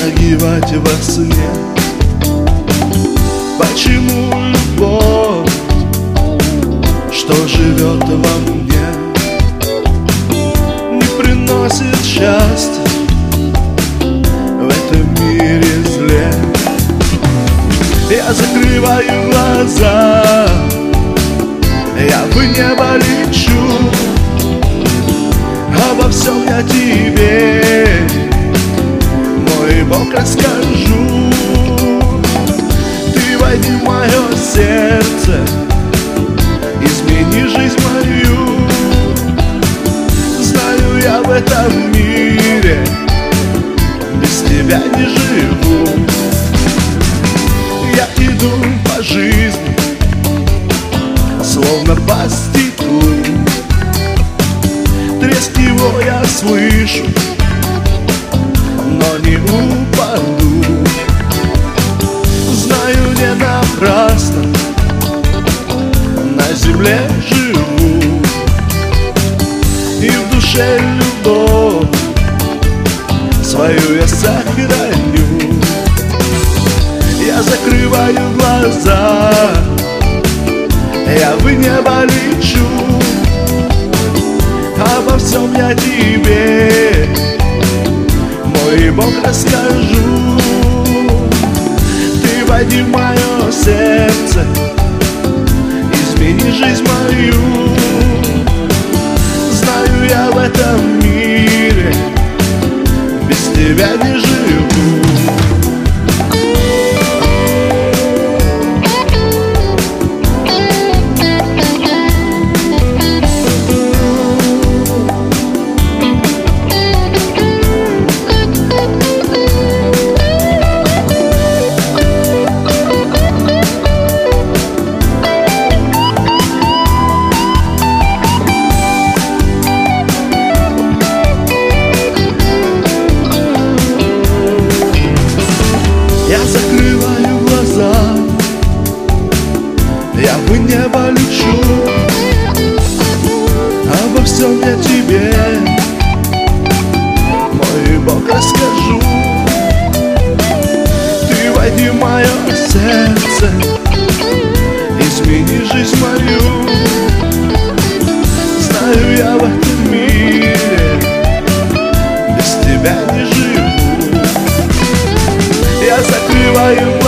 вздрагивать во сне. Почему любовь, что живет во мне, не приносит счастья в этом мире зле? Я закрываю глаза, я в небо лечу, обо всем я тебе, мой Бог, расскажу. Ты войди в мое сердце, измени жизнь мою. Знаю, я в этом мире без тебя не живу. Я иду по жизни, словно по стеклу. Треск его я слышу, но не упаду. Знаю, не напрасно на земле живу, и в душе любовь свою я сохраню. Я закрываю глаза, я в небо лечу, обо всем я тебе, мой Бог, расскажу. Ты войди в мое сердце, измени жизнь мою. Знаю, я в этом мире без тебя не живу. Я закрываю глаза, я в небо лечу, обо всем я тебе, мой Бог, расскажу. Ты войди в мое сердце, измени жизнь мою. Знаю, я в этом мире без тебя не живу. Я закрываю